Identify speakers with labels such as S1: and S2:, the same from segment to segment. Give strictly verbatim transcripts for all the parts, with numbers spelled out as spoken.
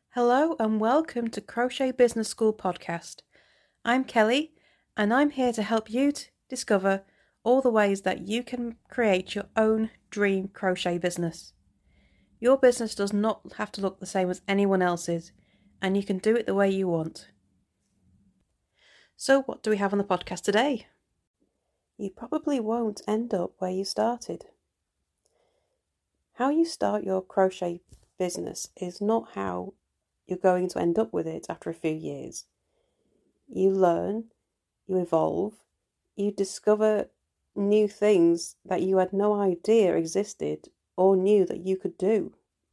S1: Hello and welcome to Crochet Business School podcast. I'm Kelly and I'm here to help you to discover all the ways that you can create your own dream crochet business. Your business does not have to look the same as anyone else's, and you can do it the way you want. So what do we have on the podcast today? You probably won't end up where you started. How you start your crochet business is not how you're going to end up with it after a few years. You learn, you evolve, you discover new things that you had no idea existed or knew that you could do.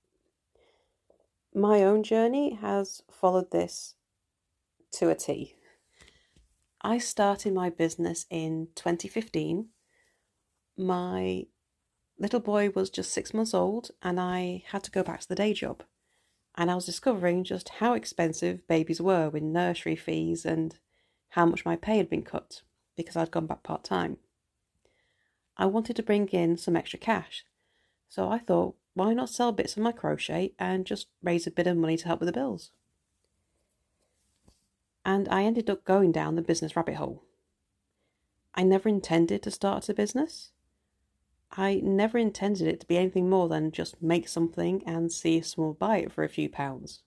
S1: My own journey has followed this to a T. I started my business in twenty fifteen. My little boy was just six months old and I had to go back to the day job. And I was discovering just how expensive babies were with nursery fees and how much my pay had been cut because I'd gone back part-time. I wanted to bring in some extra cash, so I thought, why not sell bits of my crochet and just raise a bit of money to help with the bills? And I ended up going down the business rabbit hole. I never intended to start a business. I never intended it to be anything more than just make something and see if someone will buy it for a few pounds.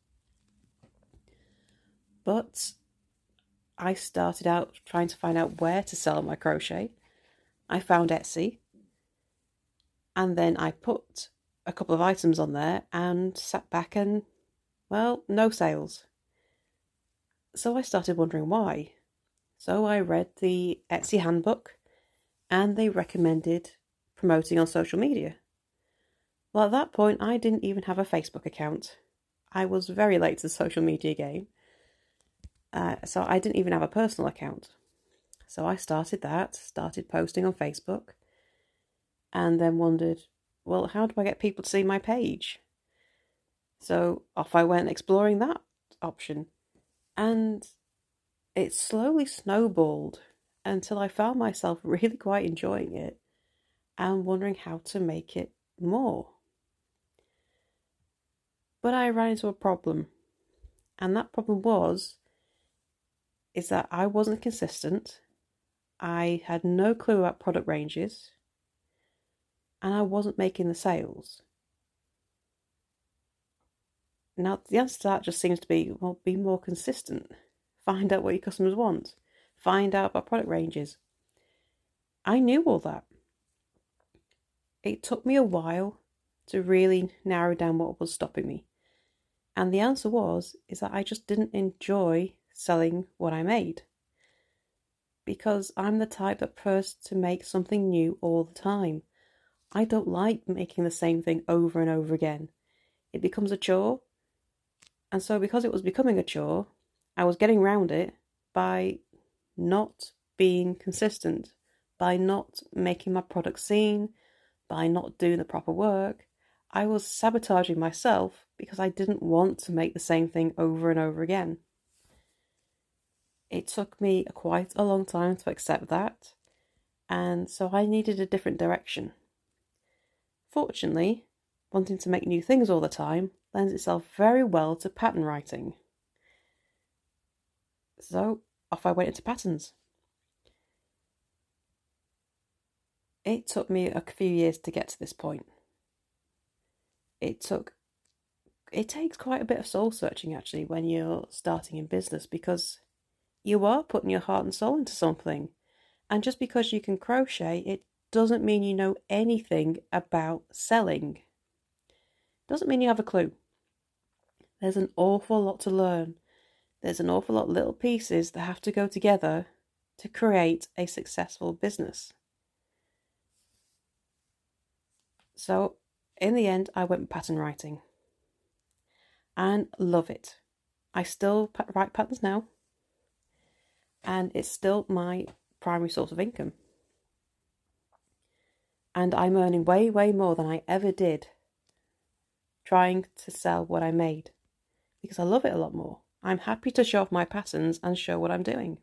S1: But I started out trying to find out where to sell my crochet. I found Etsy, and then I put a couple of items on there and sat back and, well, no sales. So I started wondering why. So I read the Etsy handbook, and they recommended promoting on social media. Well, at that point, I didn't even have a Facebook account. I was very late to the social media game. Uh, so I didn't even have a personal account. So I started that, started posting on Facebook, and then wondered, well, how do I get people to see my page? So off I went exploring that option. And it slowly snowballed until I found myself really quite enjoying it and wondering how to make it more. But I ran into a problem, and that problem was is that I wasn't consistent, I had no clue about product ranges, and I wasn't making the sales. Now, the answer to that just seems to be, well, be more consistent. Find out what your customers want. Find out about product ranges. I knew all that. It took me a while to really narrow down what was stopping me. And the answer was, is that I just didn't enjoy selling what I made. Because I'm the type that prefers to make something new all the time. I don't like making the same thing over and over again. It becomes a chore. And so because it was becoming a chore, I was getting around it by not being consistent, by not making my product seen, by not doing the proper work. I was sabotaging myself because I didn't want to make the same thing over and over again. It took me quite a long time to accept that, and so I needed a different direction. Fortunately, wanting to make new things all the time lends itself very well to pattern writing. So off I went into patterns. It took me a few years to get to this point. It took, it takes quite a bit of soul searching actually when you're starting in business, because you are putting your heart and soul into something. And just because you can crochet, it doesn't mean you know anything about selling. Doesn't mean you have a clue. There's an awful lot to learn. There's an awful lot of little pieces that have to go together to create a successful business. So in the end, I went with pattern writing and love it. I still write patterns now, and it's still my primary source of income. And I'm earning way, way more than I ever did trying to sell what I made, because I love it a lot more. I'm happy to show off my patterns and show what I'm doing.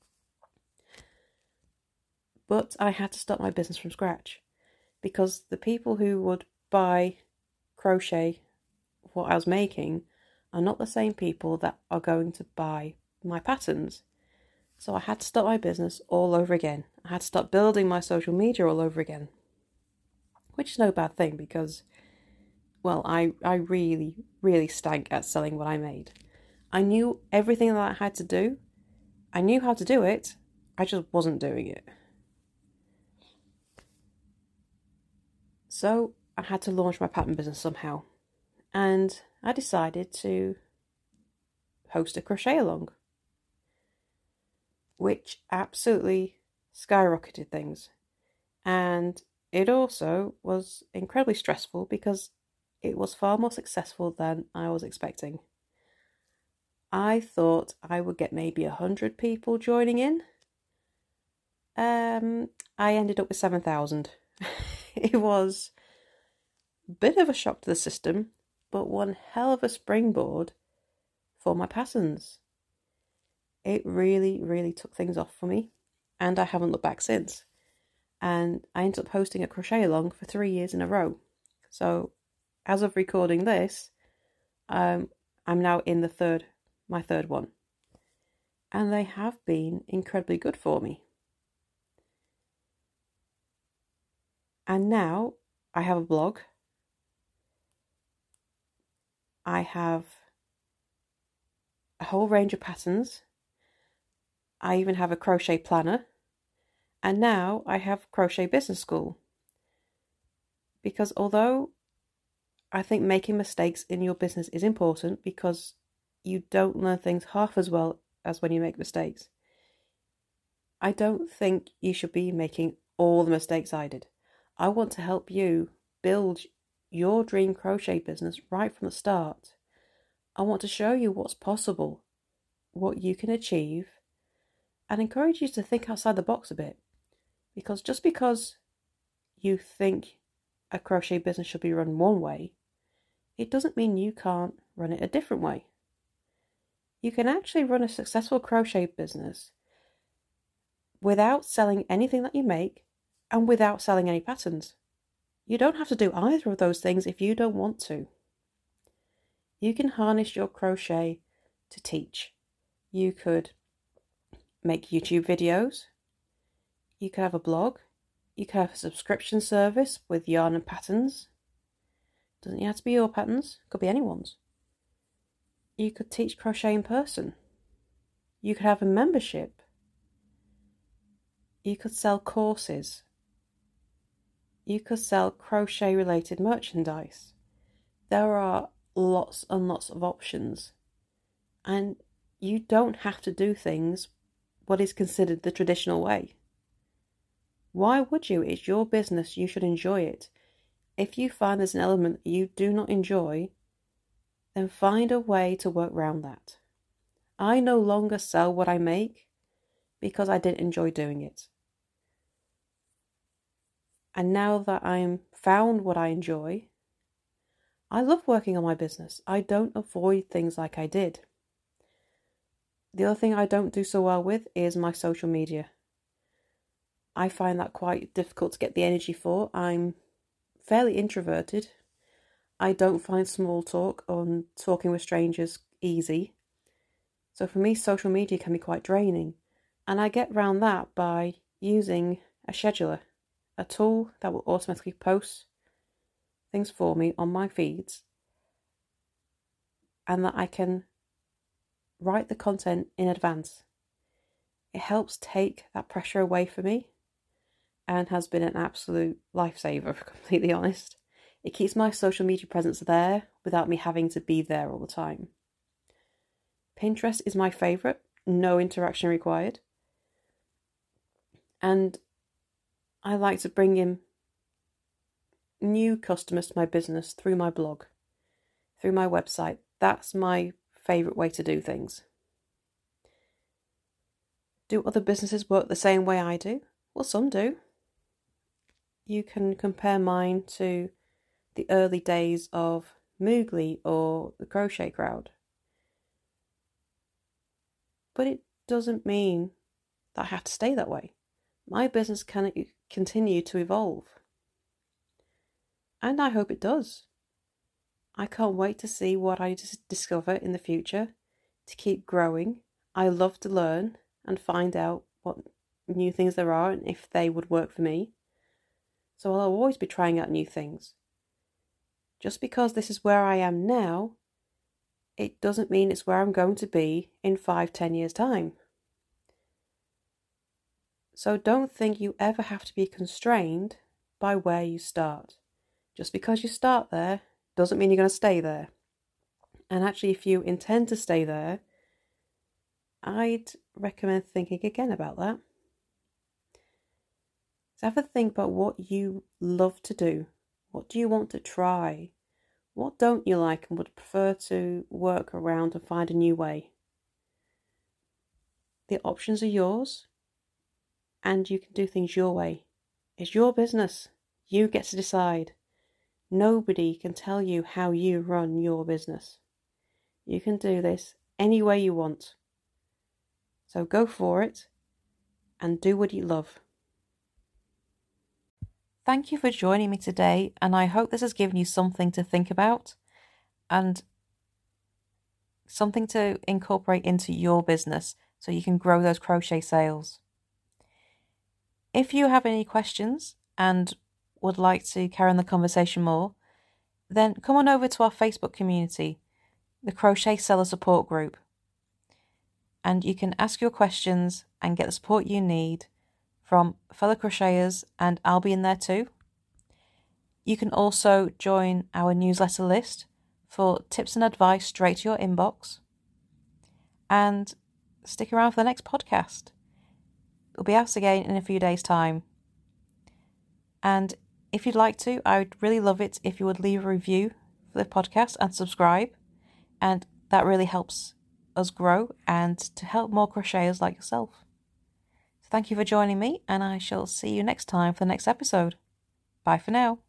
S1: But I had to start my business from scratch, because the people who would buy crochet, what I was making, are not the same people that are going to buy my patterns. So I had to start my business all over again. I had to start building my social media all over again, which is no bad thing because, well, I, I really, really stank at selling what I made. I knew everything that I had to do. I knew how to do it. I just wasn't doing it. So I had to launch my pattern business somehow. And I decided to host a crochet along, which absolutely skyrocketed things. And it also was incredibly stressful because it was far more successful than I was expecting. I thought I would get maybe a hundred people joining in. Um, I ended up with seven thousand. It was a bit of a shock to the system, but one hell of a springboard for my patterns. It really, really took things off for me, and I haven't looked back since. And I ended up hosting a crochet along for three years in a row. So, as of recording this, um, I'm now in the third, my third one. And they have been incredibly good for me. And now I have a blog. I have a whole range of patterns. I even have a crochet planner. And now I have Crochet Business School. Because although I think making mistakes in your business is important because you don't learn things half as well as when you make mistakes, I don't think you should be making all the mistakes I did. I want to help you build your dream crochet business right from the start. I want to show you what's possible, what you can achieve, and encourage you to think outside the box a bit. Because just because you think a crochet business should be run one way, it doesn't mean you can't run it a different way. You can actually run a successful crochet business without selling anything that you make and without selling any patterns. You don't have to do either of those things if you don't want to. You can harness your crochet to teach. You could make YouTube videos. You could have a blog. You could have a subscription service with yarn and patterns. Doesn't have to be your patterns. Could be anyone's. You could teach crochet in person. You could have a membership. You could sell courses. You could sell crochet related merchandise. There are lots and lots of options. And you don't have to do things what is considered the traditional way. Why would you? It's your business. You should enjoy it. If you find there's an element you do not enjoy, then find a way to work around that. I no longer sell what I make because I didn't enjoy doing it. And now that I'm found what I enjoy, I love working on my business. I don't avoid things like I did. The other thing I don't do so well with is my social media. I find that quite difficult to get the energy for. I'm fairly introverted. I don't find small talk or talking with strangers easy. So for me, social media can be quite draining. And I get around that by using a scheduler, a tool that will automatically post things for me on my feeds, and that I can write the content in advance. It helps take that pressure away for me and has been an absolute lifesaver, if I'm completely honest. It keeps my social media presence there without me having to be there all the time. Pinterest is my favourite, no interaction required. And I like to bring in new customers to my business through my blog, through my website. That's my favourite way to do things. Do other businesses work the same way I do? Well, some do. You can compare mine to the early days of Moogly or the Crochet Crowd. But it doesn't mean that I have to stay that way. My business can continue to evolve. And I hope it does. I can't wait to see what I just discover in the future, to keep growing. I love to learn and find out what new things there are and if they would work for me. So I'll always be trying out new things. Just because this is where I am now, it doesn't mean it's where I'm going to be in five, ten years' time. So don't think you ever have to be constrained by where you start. Just because you start there doesn't mean you're going to stay there. And actually, if you intend to stay there, I'd recommend thinking again about that. So have a think about what you love to do. What do you want to try? What don't you like and would prefer to work around and find a new way? The options are yours, and you can do things your way. It's your business. You get to decide. Nobody can tell you how you run your business. You can do this any way you want. So go for it and do what you love. Thank you for joining me today, and I hope this has given you something to think about and something to incorporate into your business so you can grow those crochet sales. If you have any questions and would like to carry on the conversation more, then come on over to our Facebook community, the Crochet Seller Support Group, and you can ask your questions and get the support you need from fellow crocheters, and I'll be in there too. You can also join our newsletter list for tips and advice straight to your inbox, and stick around for the next podcast. It'll be out again in a few days' time. And if you'd like to, I would really love it if you would leave a review for the podcast and subscribe. And that really helps us grow and to help more crocheters like yourself. So thank you for joining me, and I shall see you next time for the next episode. Bye for now.